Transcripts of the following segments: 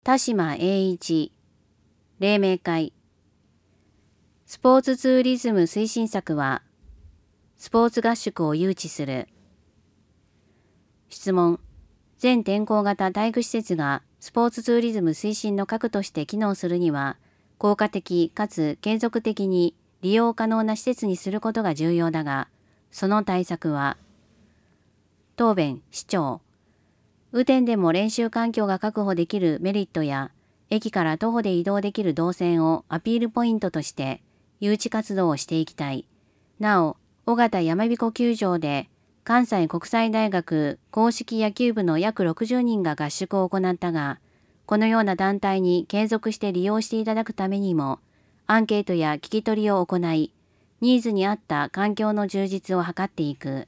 田島栄一、黎明会。スポーツツーリズム推進策は、スポーツ合宿を誘致する。質問。全天候型体育施設がスポーツツーリズム推進の核として機能するには、効果的かつ継続的に利用可能な施設にすることが重要だが、その対策は、答弁、市長。雨天でも練習環境が確保できるメリットや、駅から徒歩で移動できる動線をアピールポイントとして、誘致活動をしていきたい。なお、尾形山彦球場で、関西国際大学硬式野球部の約60人が合宿を行ったが、このような団体に継続して利用していただくためにも、アンケートや聞き取りを行い、ニーズに合った環境の充実を図っていく。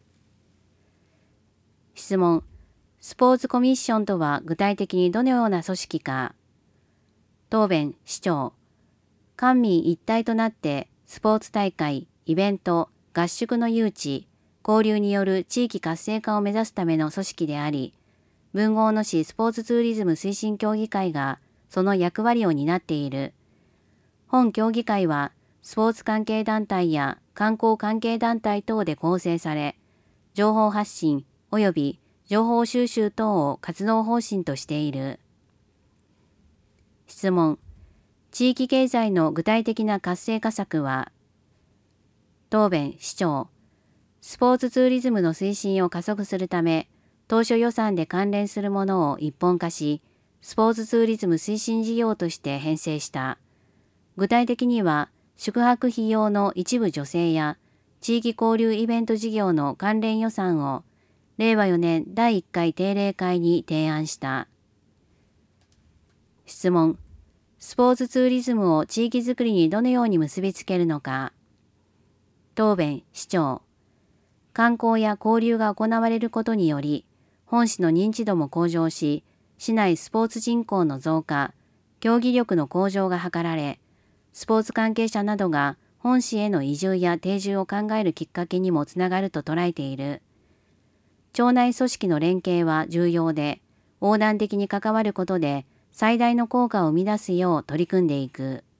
質問。スポーツコミッションとは具体的にどのような組織か。答弁、市長。官民一体となってスポーツ大会、イベント、合宿の誘致、交流による地域活性化を目指すための組織であり、豊後大野市スポーツツーリズム推進協議会がその役割を担っている。本協議会はスポーツ関係団体や観光関係団体等で構成され、情報発信及び情報収集等を活動方針としている。質問。地域経済の具体的な活性化策は。答弁、市長。スポーツツーリズムの推進を加速するため、当初予算で関連するものを一本化し、スポーツツーリズム推進事業として編成した。具体的には、宿泊費用の一部助成や、地域交流イベント事業の関連予算を、令和4年第1回定例会に提案した。質問。スポーツツーリズムを地域づくりにどのように結びつけるのか。答弁、市長。観光や交流が行われることにより、本市の認知度も向上し、市内スポーツ人口の増加、競技力の向上が図られ、スポーツ関係者などが本市への移住や定住を考えるきっかけにもつながると捉えている。町内組織の連携は重要で、横断的に関わることで最大の効果を生み出すよう取り組んでいく。